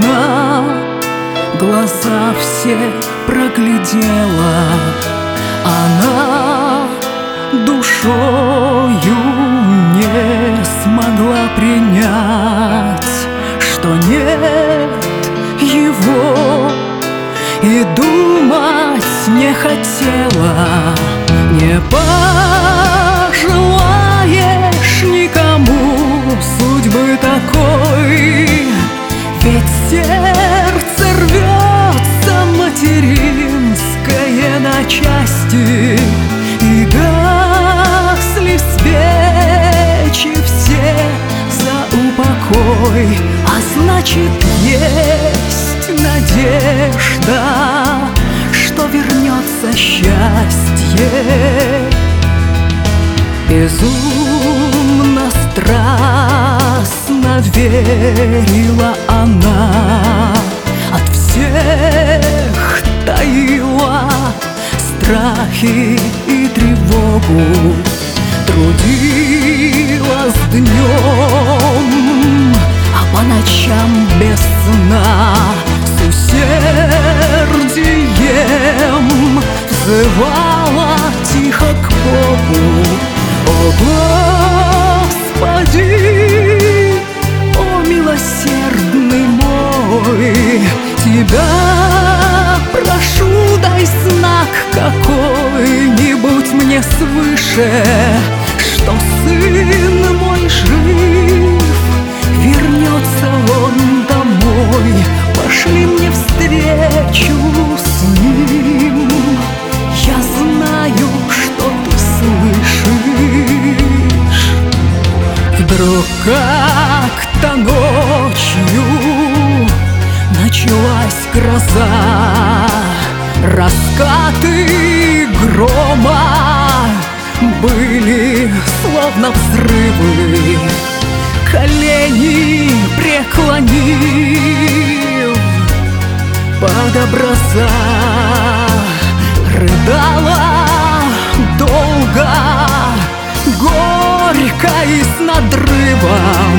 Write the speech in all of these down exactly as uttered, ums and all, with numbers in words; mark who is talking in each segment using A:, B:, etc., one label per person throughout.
A: она глаза все проглядела, она душою не смогла принять, что нет его, и думать не хотела. Не пожелаешь никому судьбы такой, ведь сердце рвется материнское на части, и гасли свечи все за упокой. А значит, есть надежда, что вернется счастье. Безумно, страстно верила она, от всех таила страхи и тревогу, трудилась днем, а по ночам без сна с усердием взывала тихо к Богу. О Господи, о милосердный мой, Тебя прошу, дай знак какой-нибудь мне свыше, что сын мой жив, вернется он домой. Пошли мне встречу с ним, я знаю, что ты слышишь. Вдруг как-то ночью началась гроза, раскаты грома были словно взрывы. Колени преклонив под образа, рыдала долго, горько и с надрывом.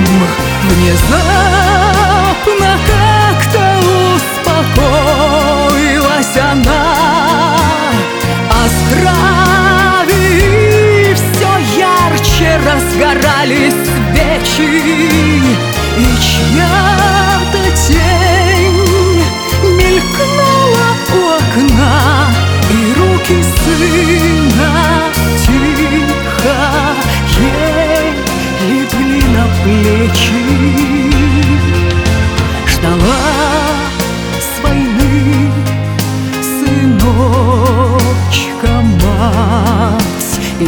A: Внезапно как-то успокоилась она, а здравии все ярче разгорались свечи, и чья-то тень мелькнула у окна, и руки сына тихо ей легли на плечи. Ждала с войны сыночка мать, и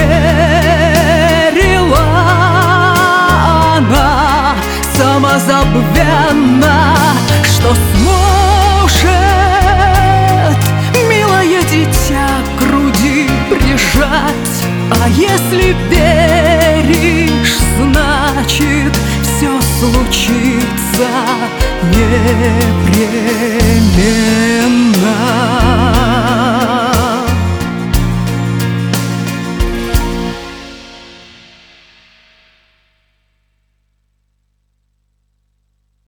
A: верила она самозабвенно, что сможет милое дитя к груди прижать. А если веришь, значит, все случится.